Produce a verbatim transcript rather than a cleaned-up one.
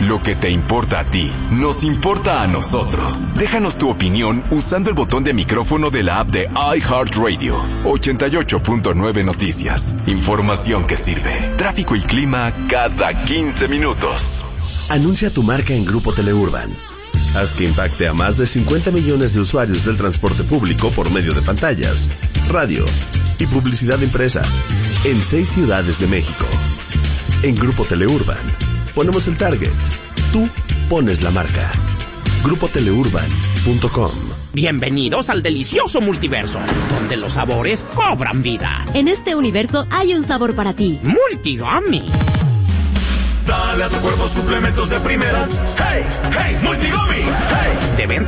Lo que te importa a ti, nos importa a nosotros. Déjanos tu opinión usando el botón de micrófono de la app de iHeartRadio. ochenta y ocho punto nueve Noticias. Información que sirve. Tráfico y clima cada quince minutos. Anuncia tu marca en Grupo Teleurban. Haz que impacte a más de cincuenta millones de usuarios del transporte público por medio de pantallas, radio y publicidad impresa en seis ciudades de México. En Grupo Teleurban ponemos el target. Tú pones la marca. grupo teleurban punto com. Bienvenidos al delicioso multiverso, donde los sabores cobran vida. En este universo hay un sabor para ti. Multigummy. Dale a tu cuerpo suplementos de primera. ¡Hey! ¡Hey! ¡Multigummy! ¡Hey! De venta